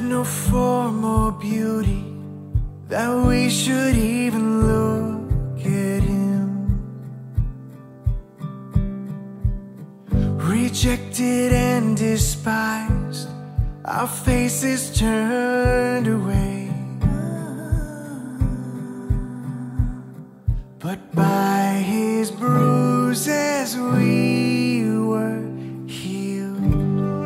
no form or beauty that we should even look at him. Rejected and despised, our faces turned away. But by his bruises we were healed.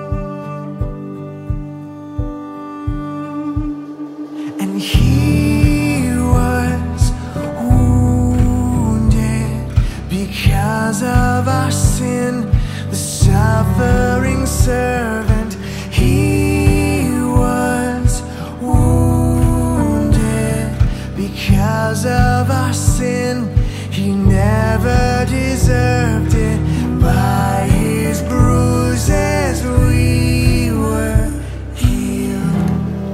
And he was wounded because of our sin, the suffering servant. He was wounded because of our sin. He never deserved it. By his bruises we were healed.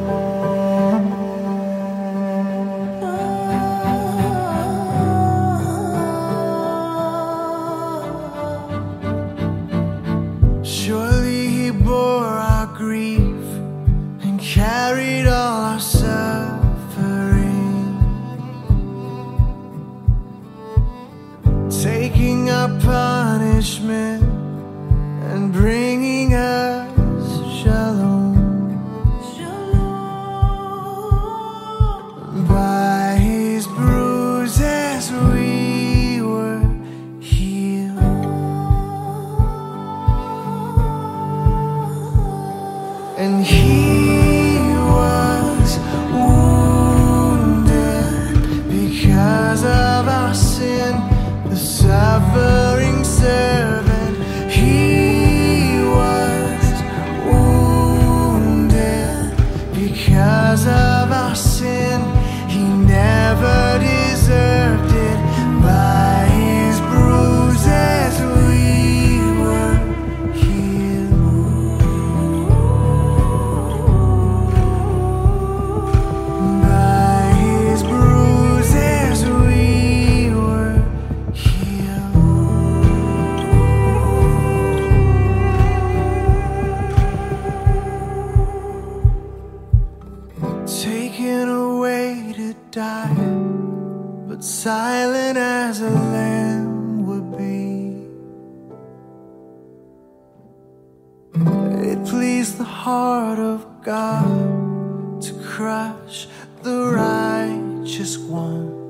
Surely he bore our grief and carried all our suffering, taking our punishment and bringing us shalom. By his bruises we were healed. And he was wounded because of our sin, the suffering servant. He was wounded because of our sin. He never deserved it. By his bruises we were healed. By his bruises we were taken away to die, but silent as a lamb would be. It pleased the heart of God to crush the righteous one.